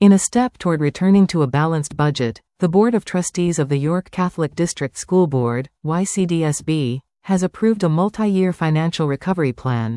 In a step toward returning to a balanced budget, the Board of Trustees of the York Catholic District School Board, YCDSB, has approved a multi-year financial recovery plan.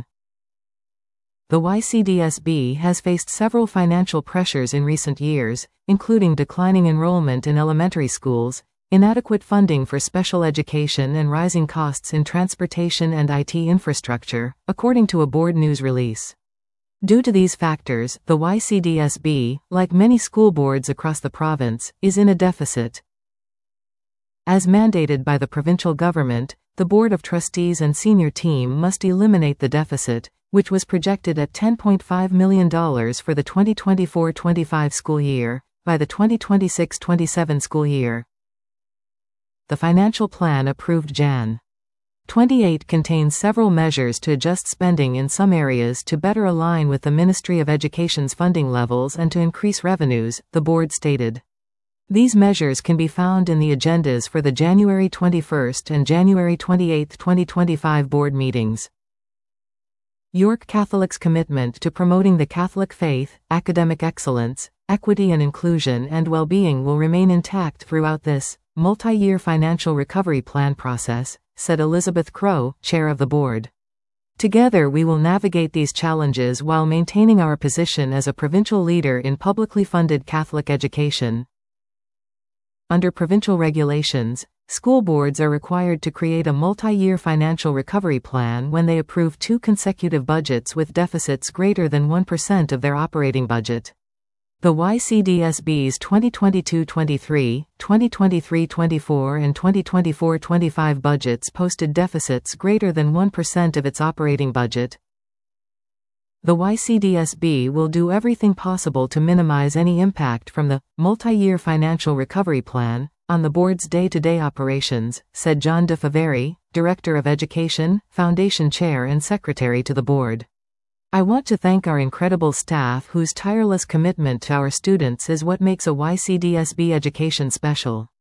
The YCDSB has faced several financial pressures in recent years, including declining enrollment in elementary schools, inadequate funding for special education, and rising costs in transportation and IT infrastructure, according to a board news release. Due to these factors, the YCDSB, like many school boards across the province, is in a deficit. As mandated by the provincial government, the Board of Trustees and senior team must eliminate the deficit, which was projected at $10.5 million for the 2024-25 school year, by the 2026-27 school year. The financial plan approved Jan. 28 contains several measures to adjust spending in some areas to better align with the Ministry of Education's funding levels and to increase revenues, the board stated. These measures can be found in the agendas for the January 21 and January 28, 2025 board meetings. York Catholic's commitment to promoting the Catholic faith, academic excellence, equity and inclusion and well-being will remain intact throughout this multi-year financial recovery plan process, said Elizabeth Crow, chair of the board. Together we will navigate these challenges while maintaining our position as a provincial leader in publicly funded Catholic education. Under provincial regulations, school boards are required to create a multi-year financial recovery plan when they approve 2 consecutive budgets with deficits greater than 1% of their operating budget. The YCDSB's 2022-23, 2023-24 and 2024-25 budgets posted deficits greater than 1% of its operating budget. The YCDSB will do everything possible to minimize any impact from the multi-year financial recovery plan on the board's day-to-day operations, said John DeFaveri, Director of Education, Foundation Chair and Secretary to the board. I want to thank our incredible staff whose tireless commitment to our students is what makes a YCDSB education special.